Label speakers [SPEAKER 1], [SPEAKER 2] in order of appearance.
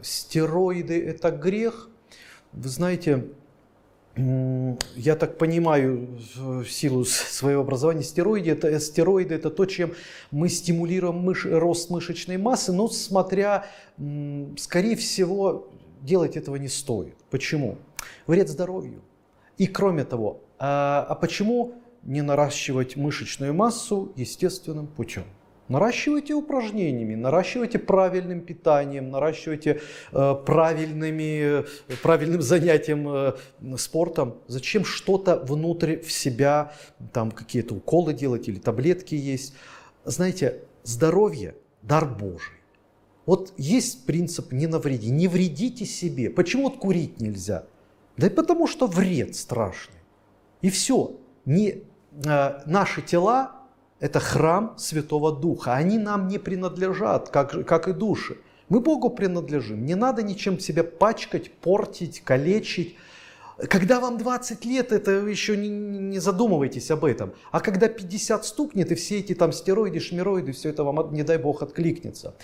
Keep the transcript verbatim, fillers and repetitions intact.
[SPEAKER 1] стероиды – это грех. Вы знаете, я так понимаю, в силу своего образования, стероиды это, стероиды это то, чем мы стимулируем мыш, рост мышечной массы, но смотря, скорее всего, делать этого не стоит. Почему? Вред здоровью. И кроме того, а, а почему не наращивать мышечную массу естественным путем? Наращивайте упражнениями, наращивайте правильным питанием, наращивайте э, правильными, правильным занятием э, спортом. Зачем что-то внутрь в себя, там какие-то уколы делать или таблетки есть? Знаете, здоровье – дар Божий. Вот есть принцип «не навреди», не вредите себе. Почему вот курить нельзя? Да и потому что вред страшный. И все. Не, э, наши тела – это храм Святого Духа. Они нам не принадлежат, как, как и души. Мы Богу принадлежим. Не надо ничем себя пачкать, портить, калечить. Когда вам двадцать лет, это еще не, не задумывайтесь об этом. А когда пятьдесят стукнет, и все эти там стероиды, шмероиды, все это вам, не дай Бог, откликнется.